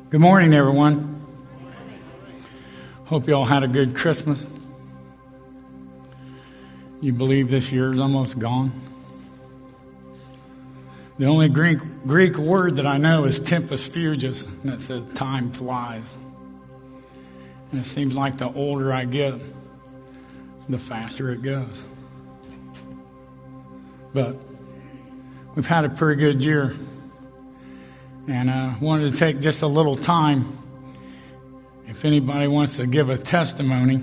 Good morning, everyone. Hope you all had a good Christmas. You believe this year is almost gone? The only Greek word that I know is tempus fugit, and it says time flies. And it seems like the older I get, the faster it goes. But we've had a pretty good year. And I wanted to take just a little time, if anybody wants to give a testimony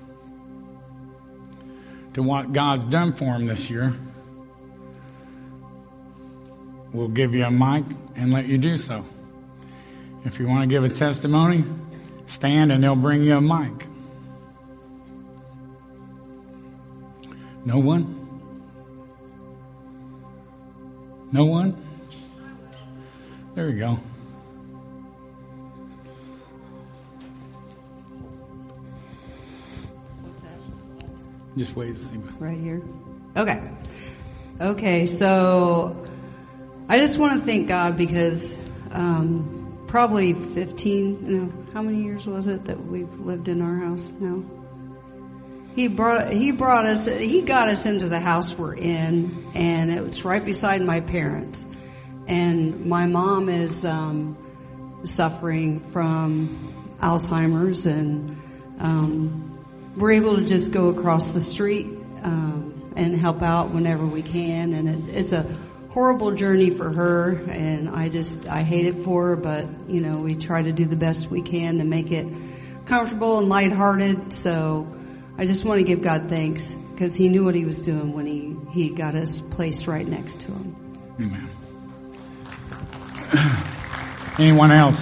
to what God's done for them this year, we'll give you a mic and let you do so. If you want to give a testimony, stand and they'll bring you a mic. No one? No one? There you go. What's that? Just wait to see. Right here. Okay, so I just want to thank God because probably 15, how many years was it that we've lived in our house now? He got us into the house we're in, and it was right beside my parents. And my mom is suffering from Alzheimer's, and we're able to just go across the street and help out whenever we can. And it's a horrible journey for her, and I hate it for her, but we try to do the best we can to make it comfortable and lighthearted. So I just want to give God thanks because He knew what He was doing when He got us placed right next to Him. Amen. Anyone else?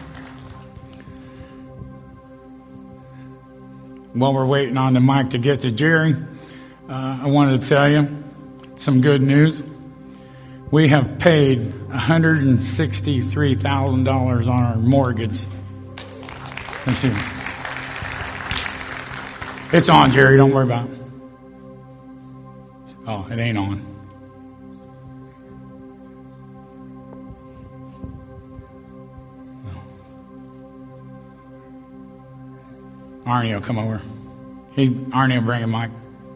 While we're waiting on the mic to get to Jerry, I wanted to tell you some good news. We have paid $163,000 on our mortgage. Let's see. It's on, Jerry. Don't worry about it. Oh, it ain't on. Arnie will come over. Arnie will bring a mic.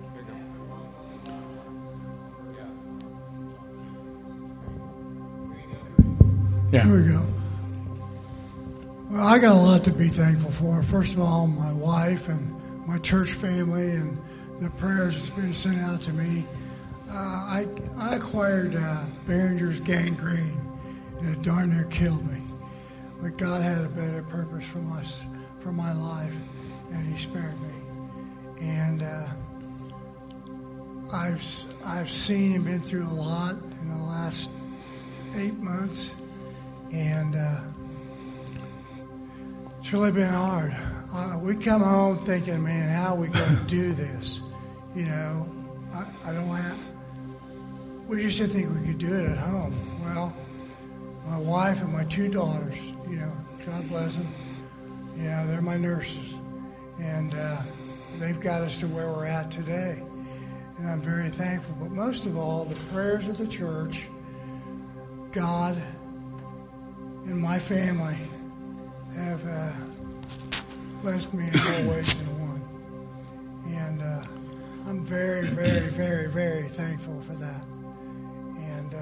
Yeah. Here we go. Well, I got a lot to be thankful for. First of all, my wife and my church family and the prayers that's been sent out to me. I acquired Behringer's gangrene, and it darn near killed me. But God had a better purpose for my life, and He spared me. And I've seen and been through a lot in the last 8 months, and it's really been hard. We come home thinking, man, how are we going to do this? We just didn't think we could do it at home. Well, my wife and my 2 daughters, God bless them, they're my nurses. And they've got us to where we're at today. And I'm very thankful. But most of all, the prayers of the church, God, and my family have blessed me in more ways than one. And I'm very, very, very, very thankful for that. And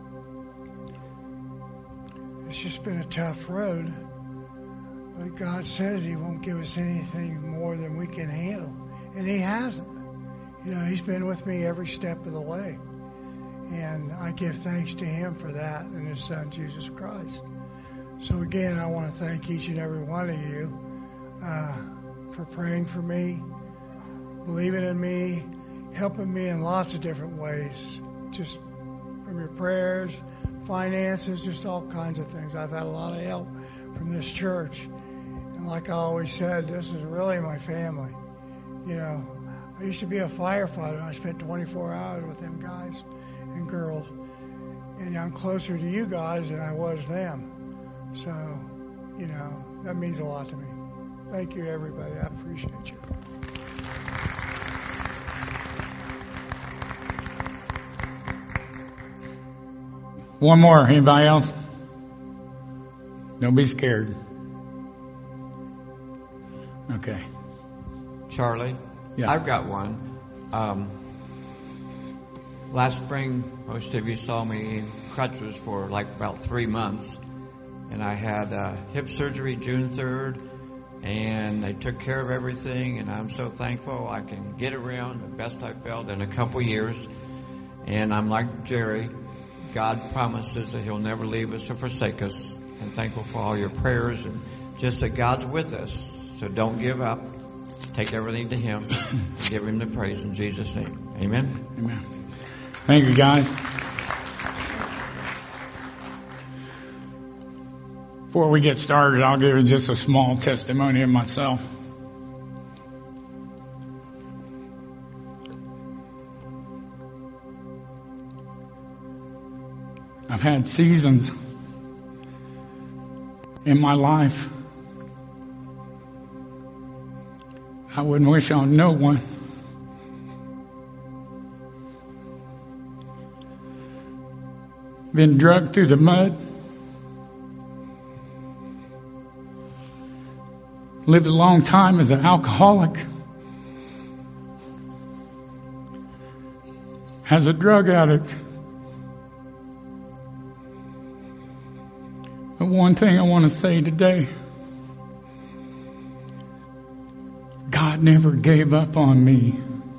it's just been a tough road. But God says He won't give us anything more than we can handle. And He hasn't. He's been with me every step of the way. And I give thanks to Him for that and His Son, Jesus Christ. So again, I want to thank each and every one of you for praying for me, believing in me, helping me in lots of different ways. Just from your prayers, finances, just all kinds of things. I've had a lot of help from this church. And like I always said, this is really my family. I used to be a firefighter. I spent 24 hours with them guys and girls. And I'm closer to you guys than I was them. So, that means a lot to me. Thank you, everybody. I appreciate you. One more. Anybody else? Don't be scared. Okay. Charlie? Yeah. I've got one. Last spring, most of you saw me in crutches for like about 3 months. And I had hip surgery June 3rd. And they took care of everything. And I'm so thankful I can get around the best I've felt in a couple years. And I'm like Jerry. God promises that He'll never leave us or forsake us. I'm thankful for all your prayers and just that God's with us. So don't give up. Take everything to Him. Give Him the praise in Jesus' name. Amen. Amen. Thank you, guys. Before we get started, I'll give you just a small testimony of myself. I've had seasons in my life I wouldn't wish on no one. Been dragged through the mud. Lived a long time as an alcoholic. As a drug addict. But one thing I want to say today, God never gave up on me.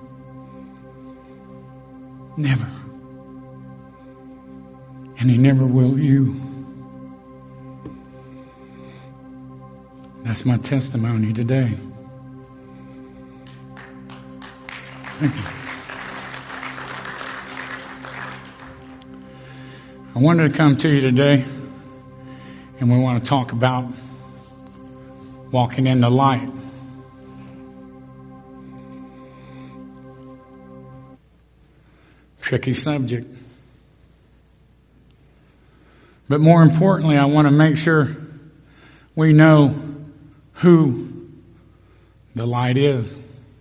Never. And He never will you. That's my testimony today. Thank you. I wanted to come to you today, and we want to talk about walking in the light. Tricky subject. But more importantly, I want to make sure we know who the light is.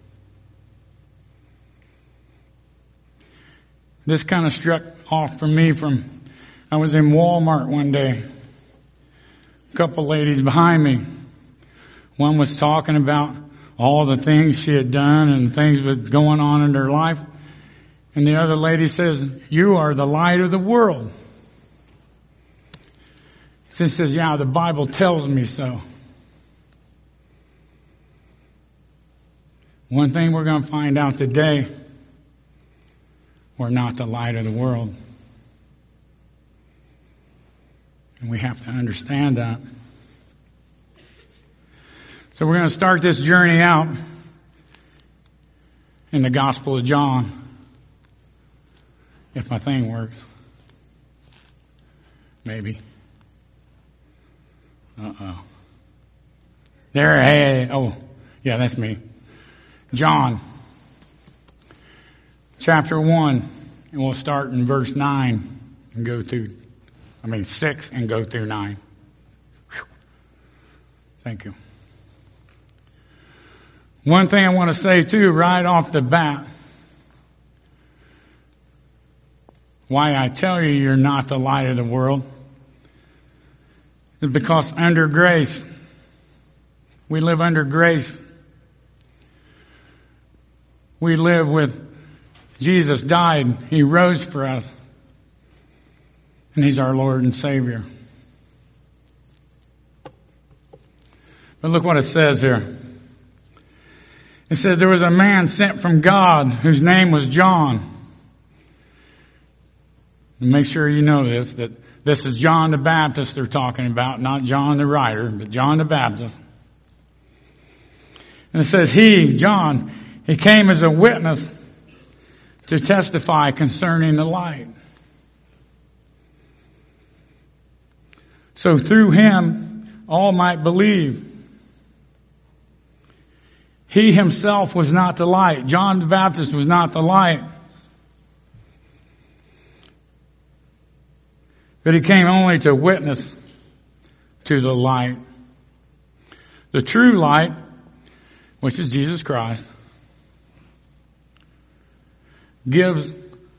This kind of struck off for me I was in Walmart one day. A couple ladies behind me. One was talking about all the things she had done and things that was going on in her life. And the other lady says, "You are the light of the world." She says, "Yeah, the Bible tells me so." One thing we're going to find out today, we're not the light of the world. And we have to understand that. So we're going to start this journey out in the Gospel of John. If my thing works. Maybe. Uh-oh. There, hey, oh, yeah, that's me. John, chapter 1, and we'll start in verse 9 and go through, 6 and go through 9. Whew. Thank you. One thing I want to say too, right off the bat, why I tell you you're not the light of the world is because under grace, we live under grace. We live with Jesus died, He rose for us, and He's our Lord and Savior. But look what it says here. It says there was a man sent from God whose name was John. And make sure you know this, that this is John the Baptist they're talking about, not John the writer, but John the Baptist. And it says he, John, he came as a witness to testify concerning the light. So through him, all might believe. He himself was not the light. John the Baptist was not the light. But he came only to witness to the light. The true light, which is Jesus Christ, gives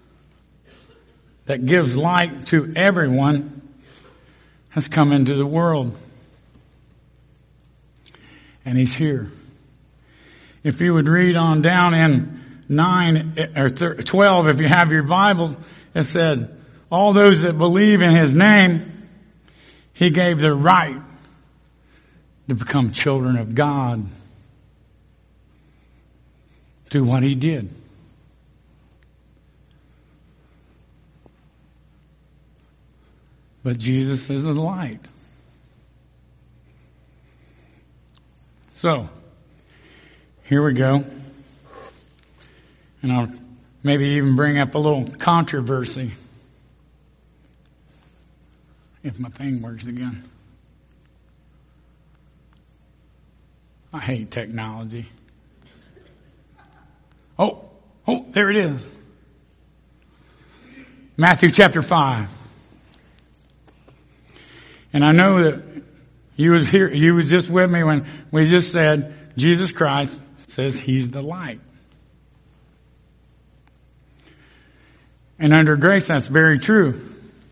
light to everyone, has come into the world. And He's here. if you would read on down in 12, if you have your Bible, it said, all those that believe in His name, He gave the right to become children of God through what He did. But Jesus is the light. So, here we go. And I'll maybe even bring up a little controversy. If my thing works again. I hate technology. Oh, there it is. Matthew chapter 5. And I know that you was just with me when we just said Jesus Christ says He's the light. And under grace, that's very true.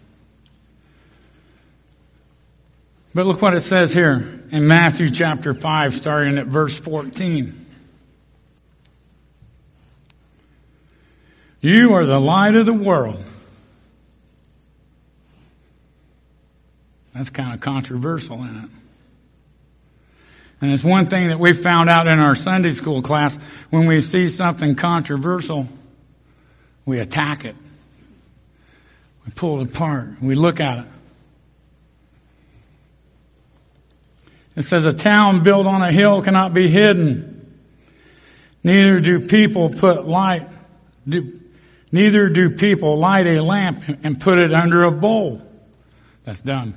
But look what it says here in Matthew chapter 5, starting at verse 14. You are the light of the world. That's kind of controversial, isn't it? And it's one thing that we found out in our Sunday school class. When we see something controversial, we attack it. We pull it apart. We look at it. It says, a town built on a hill cannot be hidden. Neither do people light a lamp and put it under a bowl. That's dumb.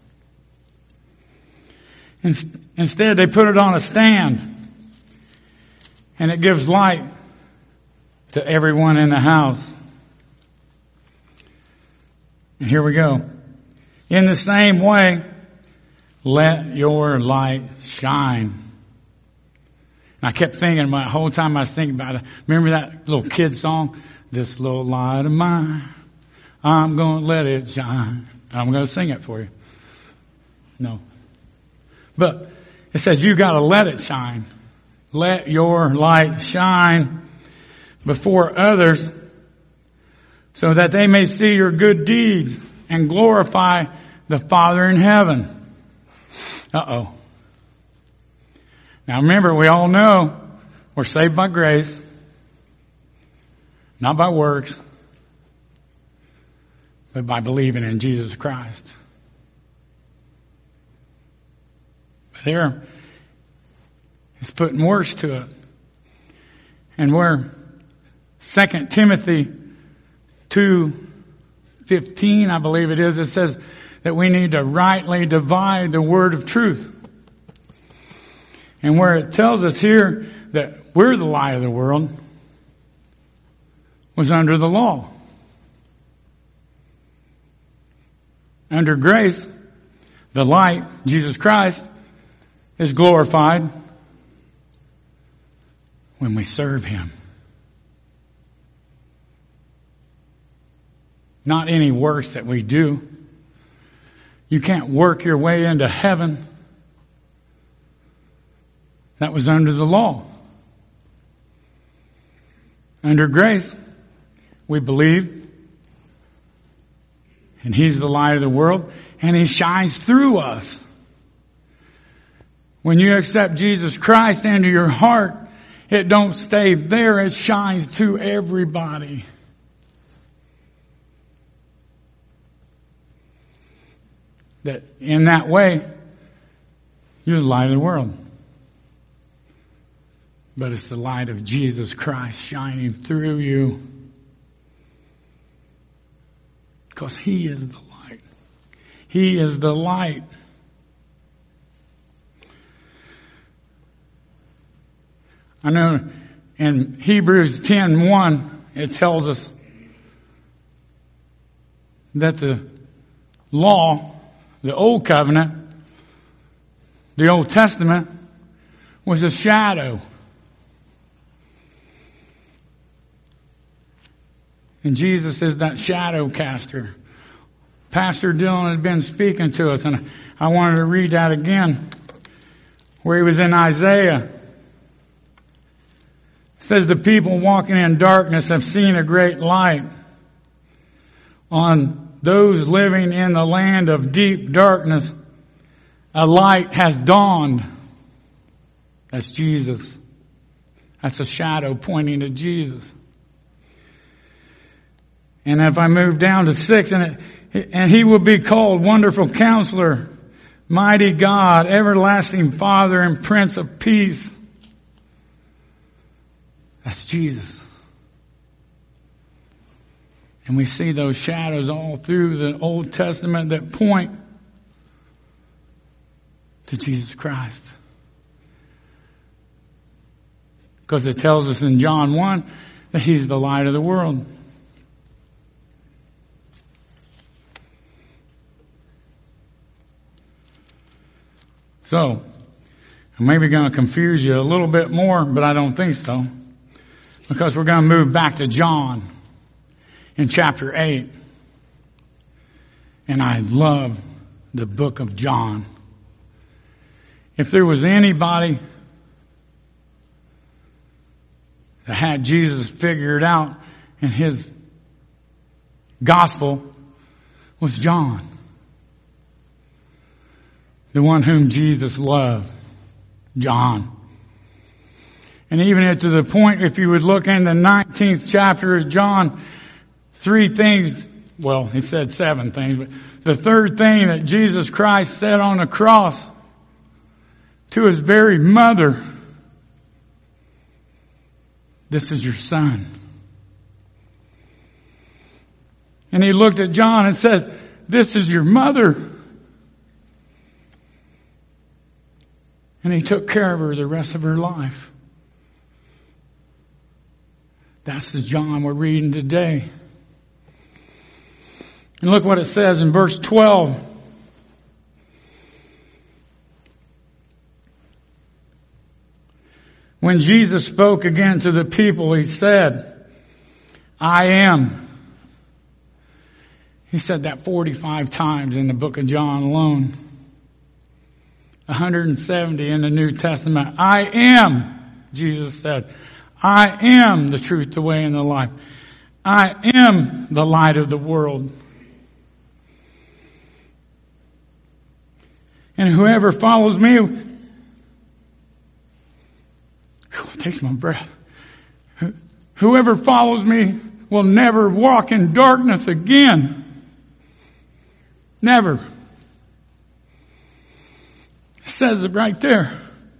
Instead, they put it on a stand, and it gives light to everyone in the house. And here we go. In the same way, let your light shine. And I kept thinking about it the whole time I was thinking about it. Remember that little kid song? This little light of mine, I'm going to let it shine. I'm going to sing it for you. No. But it says you got to let it shine. Let your light shine before others so that they may see your good deeds and glorify the Father in heaven. Uh-oh. Now remember, we all know we're saved by grace, not by works, but by believing in Jesus Christ. There, it's putting words to it. And where 2 Timothy 2:15, I believe it is, it says that we need to rightly divide the word of truth. And where it tells us here that we're the light of the world was under the law. Under grace, the light, Jesus Christ, is glorified when we serve Him. Not any works that we do. You can't work your way into heaven. That was under the law. Under grace, we believe, and He's the light of the world, and He shines through us. When you accept Jesus Christ into your heart, it don't stay there. It shines to everybody. That in that way, you're the light of the world. But it's the light of Jesus Christ shining through you. Because He is the light. He is the light. I know in Hebrews 10:1, it tells us that the law, the Old Covenant, the Old Testament, was a shadow. And Jesus is that shadow caster. Pastor Dylan had been speaking to us, and I wanted to read that again, where he was in Isaiah. says the people walking in darkness have seen a great light. On those living in the land of deep darkness, a light has dawned. That's Jesus. That's a shadow pointing to Jesus. And if I move down to 6, and he will be called Wonderful Counselor, Mighty God, Everlasting Father, and Prince of Peace. That's Jesus. And we see those shadows all through the Old Testament that point to Jesus Christ. Because it tells us in John 1 that He's the light of the world. So, I'm maybe going to confuse you a little bit more, but I don't think so. Because we're going to move back to John in chapter 8. And I love the book of John. If there was anybody that had Jesus figured out in his gospel, was John. The one whom Jesus loved. John. And even to the point, if you would look in the 19th chapter of John, 3 things, well, he said 7 things, but the third thing that Jesus Christ said on the cross to his very mother, this is your son. And he looked at John and says, this is your mother. And he took care of her the rest of her life. That's the John we're reading today. And look what it says in verse 12. When Jesus spoke again to the people, he said, I am. He said that 45 times in the book of John alone. 170 in the New Testament. I am, Jesus said. I am the truth, the way, and the life. I am the light of the world. And whoever follows me, it takes my breath. Whoever follows me will never walk in darkness again. Never. It says it right there.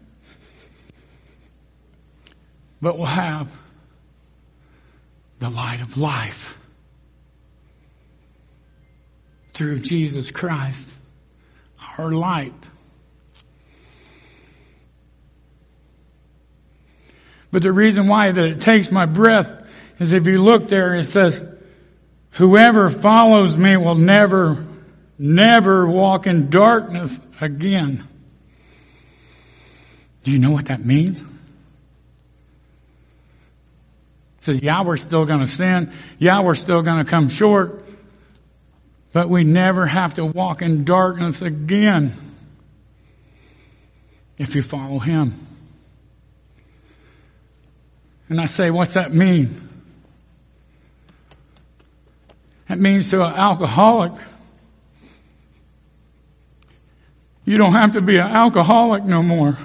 But will have the light of life through Jesus Christ, our light. But the reason why that it takes my breath is if you look there, it says, whoever follows me will never walk in darkness again. Do you know what that means? It says, yeah, we're still going to sin. Yeah, we're still going to come short. But we never have to walk in darkness again if you follow Him. And I say, what's that mean? That means to an alcoholic, you don't have to be an alcoholic no more.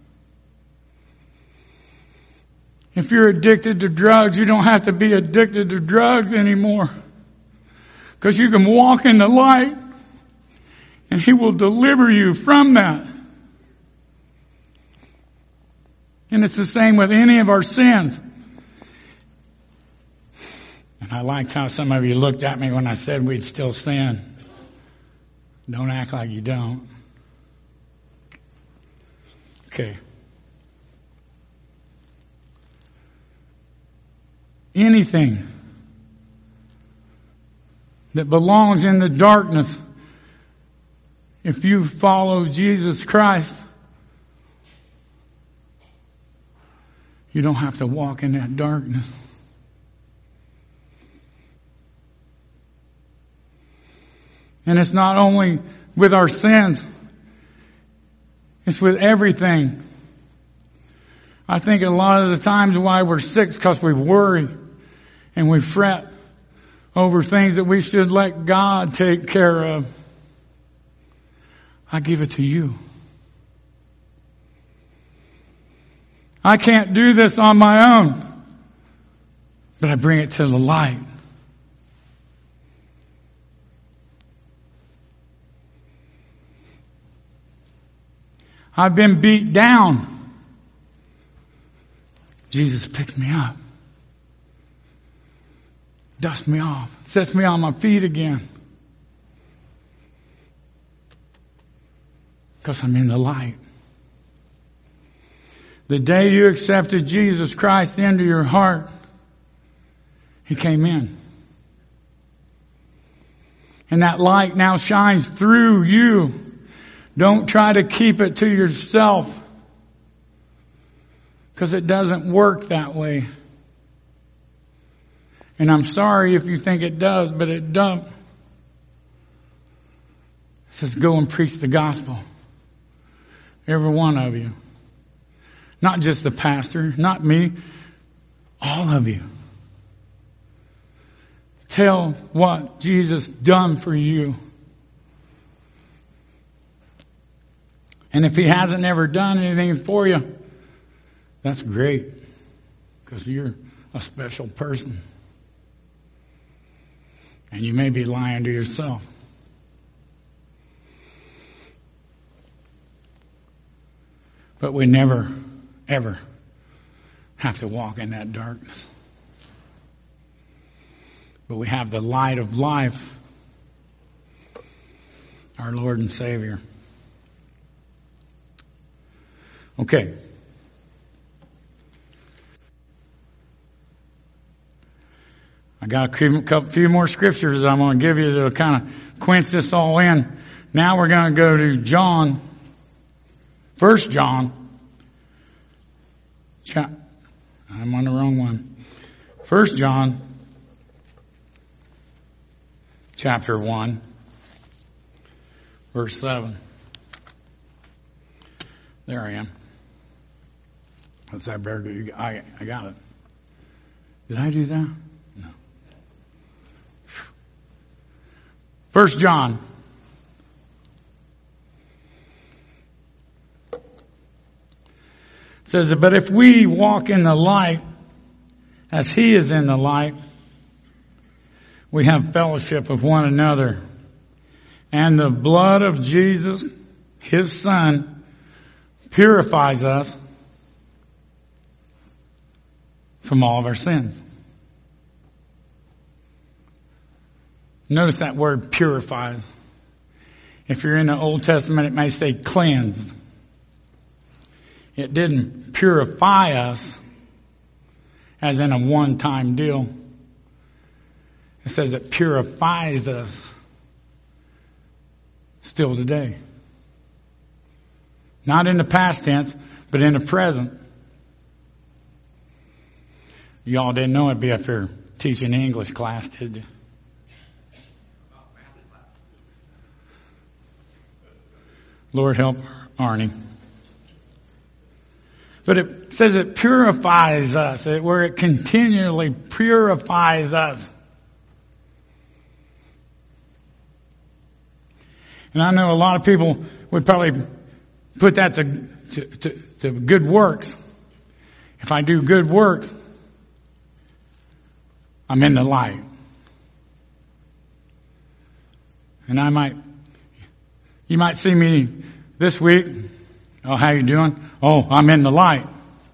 If you're addicted to drugs, you don't have to be addicted to drugs anymore. Because you can walk in the light and He will deliver you from that. And it's the same with any of our sins. And I liked how some of you looked at me when I said we'd still sin. Don't act like you don't. Okay. Anything that belongs in the darkness, if you follow Jesus Christ, you don't have to walk in that darkness. And it's not only with our sins, it's with everything. I think a lot of the times why we're sick is because we worry and we fret over things that we should let God take care of. I give it to you. I can't do this on my own, but I bring it to the light. I've been beat down. Jesus picked me up, dusts me off, sets me on my feet again. Because I'm in the light. The day you accepted Jesus Christ into your heart, He came in. And that light now shines through you. Don't try to keep it to yourself. Because it doesn't work that way. And I'm sorry if you think it does, but it don't. It says, go and preach the gospel. Every one of you. Not just the pastor, not me, all of you. Tell what Jesus done for you. And if He hasn't ever done anything for you, that's great, because you're a special person. And you may be lying to yourself. But we never, ever have to walk in that darkness. But we have the light of life, our Lord and Savior. Okay. I got a few more scriptures that I'm going to give you to kind of quench this all in. Now we're going to go to John, 1 John. I'm on the wrong one. 1 John, chapter 1, verse 7. There I am. That's that better. I got it. Did I do that? No. 1 John. It says, but if we walk in the light, as He is in the light, we have fellowship with one another. And the blood of Jesus, His Son, purifies us from all of our sins. Notice that word purifies. If you're in the Old Testament, it may say cleansed. It didn't purify us as in a one-time deal. It says it purifies us still today. Not in the past tense, but in the present. Y'all didn't know I'd be up here teaching English class, did you? Lord help Arnie. But it says it purifies us, where it continually purifies us. And I know a lot of people would probably put that to good works. If I do good works, I'm in the light. And you might see me this week. Oh, how you doing? Oh, I'm in the light.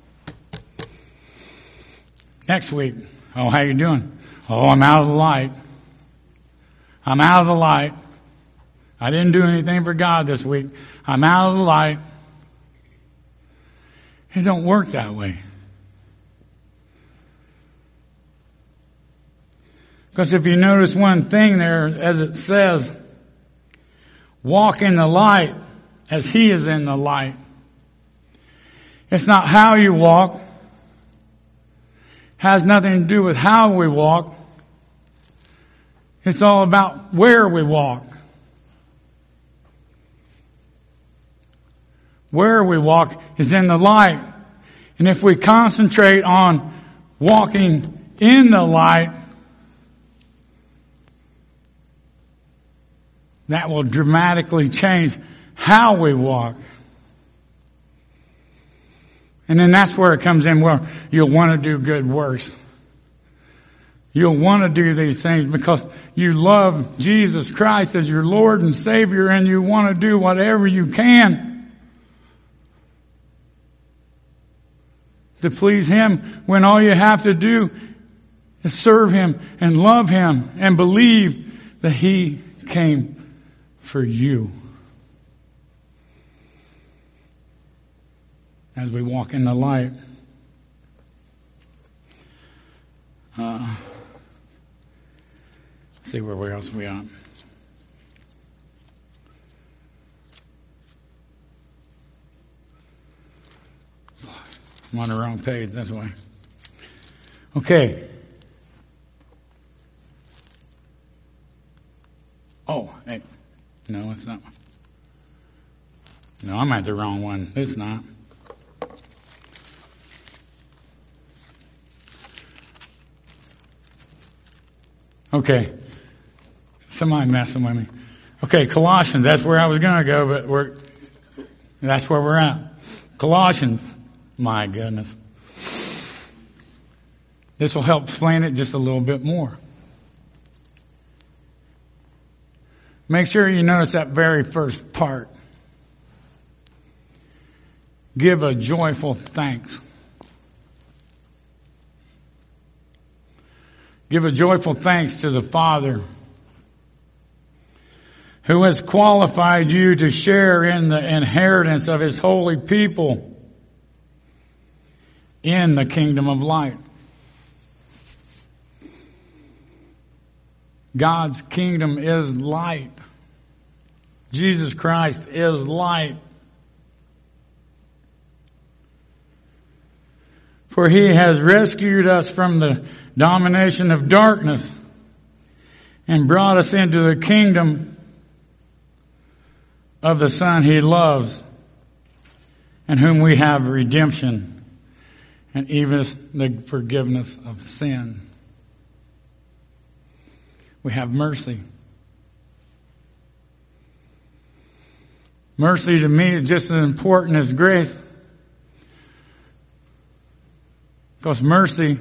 Next week. Oh, how you doing? Oh, I'm out of the light. I'm out of the light. I didn't do anything for God this week. I'm out of the light. It don't work that way. Because if you notice one thing there, as it says, walk in the light as He is in the light. It's not how you walk. It has nothing to do with how we walk. It's all about where we walk. Where we walk is in the light. And if we concentrate on walking in the light, that will dramatically change how we walk. And then that's where it comes in, where you'll want to do good works. You'll want to do these things because you love Jesus Christ as your Lord and Savior, and you want to do whatever you can to please Him, when all you have to do is serve Him and love Him and believe that He came for you. As we walk in the light, see where else we are. I'm on the wrong page, that's why. Okay. Oh, hey. No, it's not. No, I'm at the wrong one. It's not. Okay. Somebody messing with me. Okay, Colossians, that's where I was going to go, but that's where we're at. Colossians. My goodness. This will help explain it just a little bit more. Make sure you notice that very first part. Give a joyful thanks. Give a joyful thanks to the Father who has qualified you to share in the inheritance of His holy people in the kingdom of light. God's kingdom is light. Jesus Christ is light. For He has rescued us from the domination of darkness and brought us into the kingdom of the Son He loves, and whom we have redemption and even the forgiveness of sin. We have mercy. Mercy to me is just as important as grace. Because mercy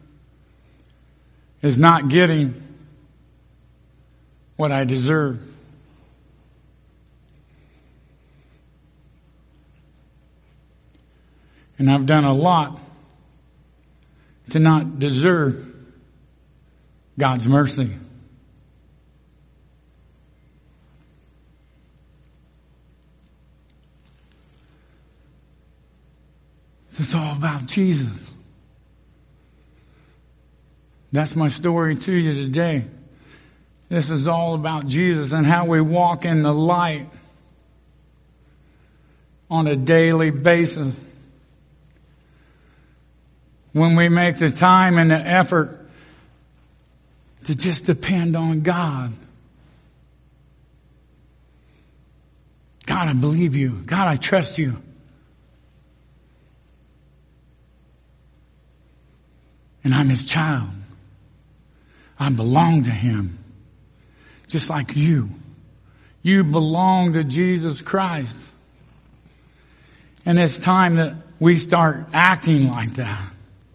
is not getting what I deserve. And I've done a lot to not deserve God's mercy. It's all about Jesus. That's my story to you today. This is all about Jesus and how we walk in the light on a daily basis. When we make the time and the effort to just depend on God. God, I believe you. God, I trust you. And I'm His child. I belong to Him. Just like you. You belong to Jesus Christ. And it's time that we start acting like that.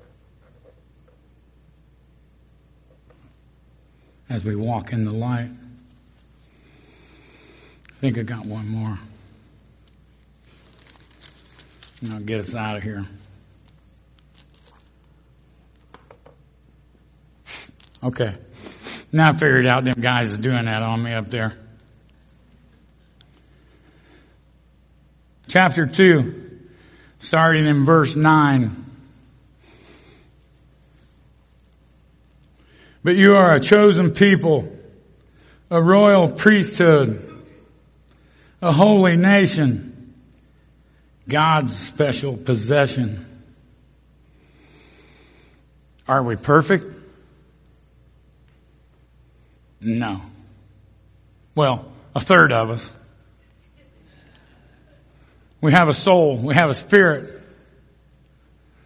As we walk in the light. I think I got one more. And I'll get us out of here. Okay. Now I figured out them guys are doing that on me up there. Chapter 2, starting in verse 9. But you are a chosen people, a royal priesthood, a holy nation, God's special possession. Are we perfect? No. Well, a third of us. We have a soul. We have a spirit.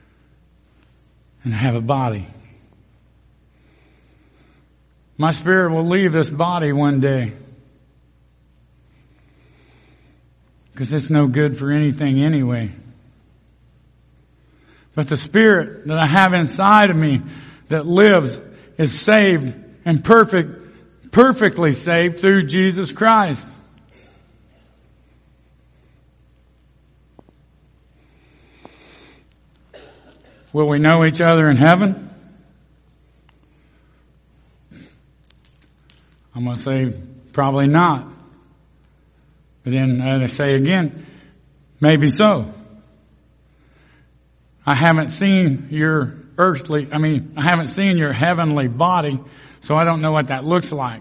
and have a body. My spirit will leave this body one day because it's no good for anything anyway. But the spirit that I have inside of me that lives is saved and perfectly saved through Jesus Christ. Will we know each other in heaven? I'm going to say probably not. But then I say again, maybe so. I haven't seen your I haven't seen your heavenly body, so I don't know what that looks like.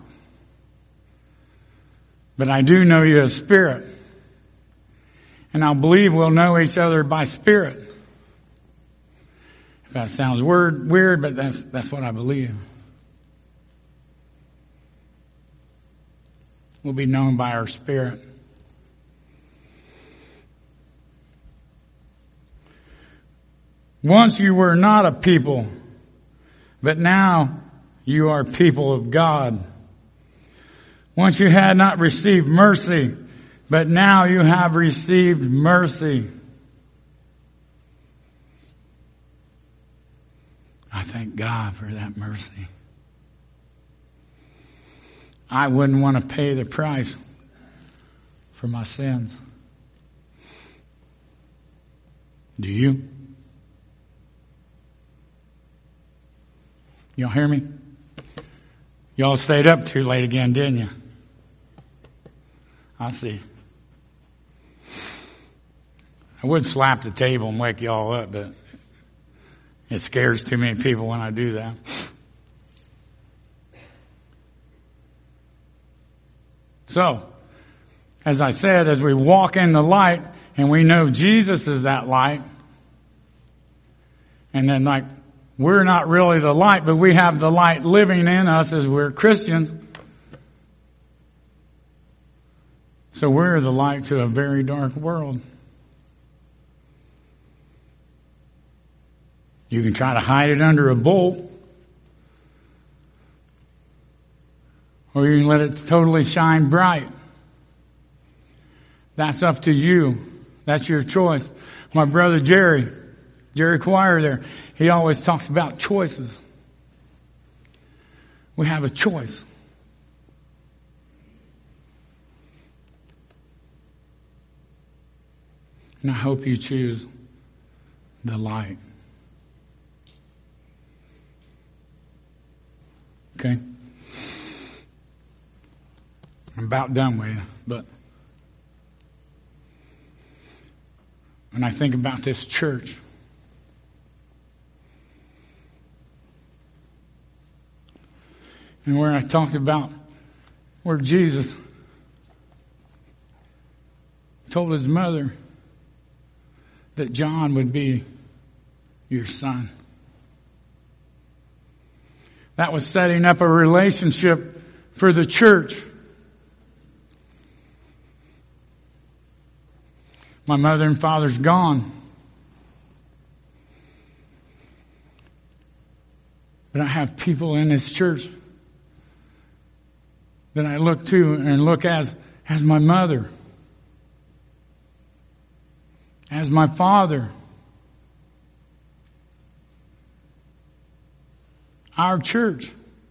But I do know you as spirit. And I believe we'll know each other by spirit. If that sounds weird, but that's what I believe. We'll be known by our spirit. Once you were not a people, but now you are people of God. Once you had not received mercy, but now you have received mercy. I thank God for that mercy. I wouldn't want to pay the price for my sins. Do you? Y'all hear me? Y'all stayed up too late again, didn't you? I see. I would slap the table and wake y'all up, but it scares too many people when I do that. So, as I said, as we walk in the light, and we know Jesus is that light, and then we're not really the light, but we have the light living in us as we're Christians. So we're the light to a very dark world. You can try to hide it under a bowl, or you can let it totally shine bright. That's up to you. That's your choice. My brother Jerry Quire there, he always talks about choices. We have a choice. And I hope you choose the light. Okay? I'm about done with you, but when I think about this church, and where I talked about where Jesus told his mother that John would be your son. That was setting up a relationship for the church. My mother and father's gone. But I have people in this church that I look to and look as my mother, as my father. Our church.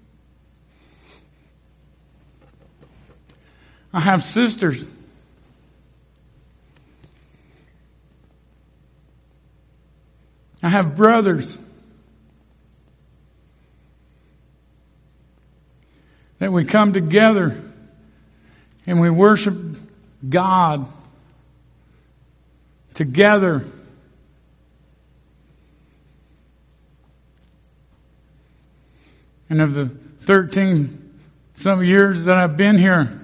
I have sisters. I have brothers that we come together and we worship God together. And of the 13 some years that I've been here,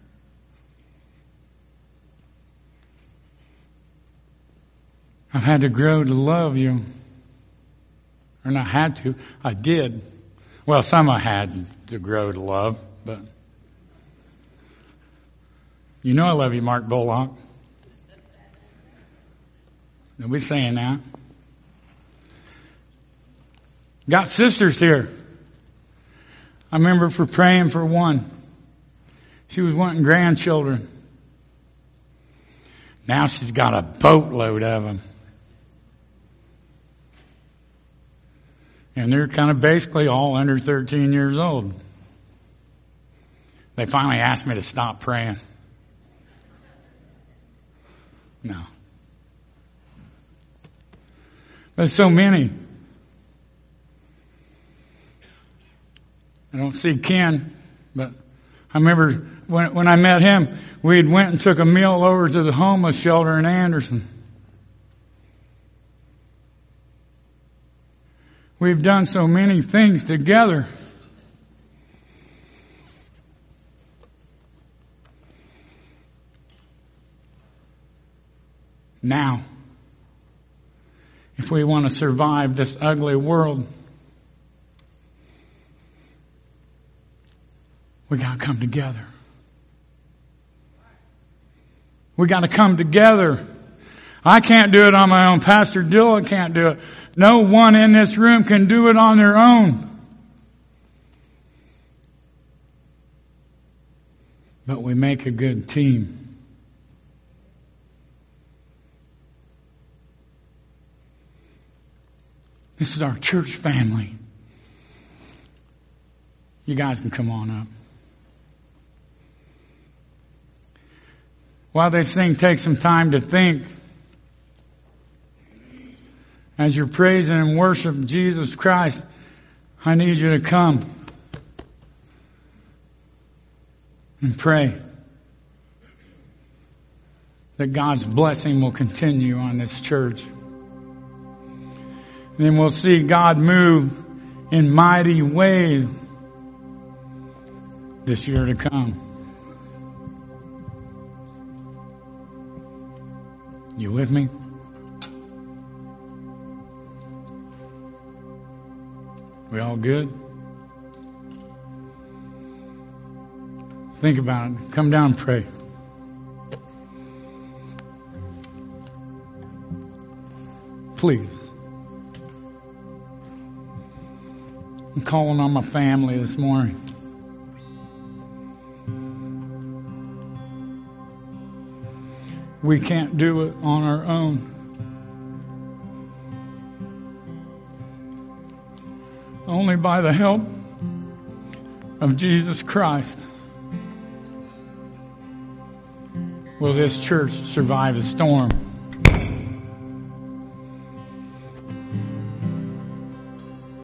I've had to grow to love you. Or not had to, I did. Well, some I had to grow to love, but you know I love you, Mark Bullock. Nobody's saying that. Got sisters here. I remember for praying for one. She was wanting grandchildren. Now she's got a boatload of them. And they're kind of basically all under 13 years old. They finally asked me to stop praying. No. There's so many. I don't see Ken, but I remember when I met him, we had went and took a meal over to the homeless shelter in Anderson. We've done so many things together. Now, if we want to survive this ugly world, we got to come together. We got to come together. I can't do it on my own. Pastor Dilla can't do it. No one in this room can do it on their own. But we make a good team. This is our church family. You guys can come on up. While they sing, take some time to think. As you're praising and worshiping Jesus Christ, I need you to come and pray that God's blessing will continue on this church. And then we'll see God move in mighty ways this year to come. You with me? We all good? Think about it. Come down and pray. Please. I'm calling on my family this morning. We can't do it on our own. Only by the help of Jesus Christ will this church survive the storm.